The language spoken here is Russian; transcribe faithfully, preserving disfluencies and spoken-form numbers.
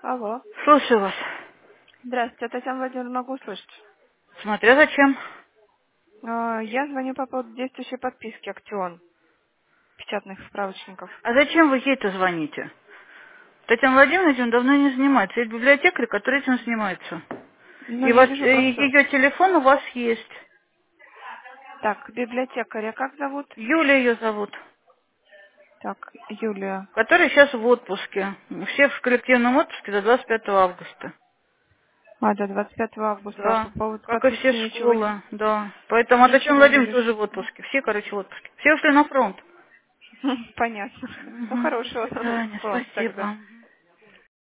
Алло. Слушаю вас. Здравствуйте, Татьяна Владимировна, могу услышать? Смотря зачем. А, Я звоню по поводу действующей подписки «Актион» печатных справочников. А зачем вы ей-то звоните? Татьяна Владимировна этим давно не занимается. Есть библиотекарь, который этим занимается. Ну, И я вас, вижу э, просто... ее телефон у вас есть. Так, библиотекаря как зовут? Юлия ее зовут. Так, Юлия. Которая сейчас в отпуске. Все в коллективном отпуске до двадцать пятого августа. А, до двадцать пятого августа. А по Да. поводу Как и все подписки ничего, школы, да. Поэтому, а Татьяна ничего не Владимировна вижу. тоже в отпуске. Все, короче, в отпуске. Все ушли на фронт. Понятно. Ну, Мгм. До хорошего свидания. вам тогда. Спасибо.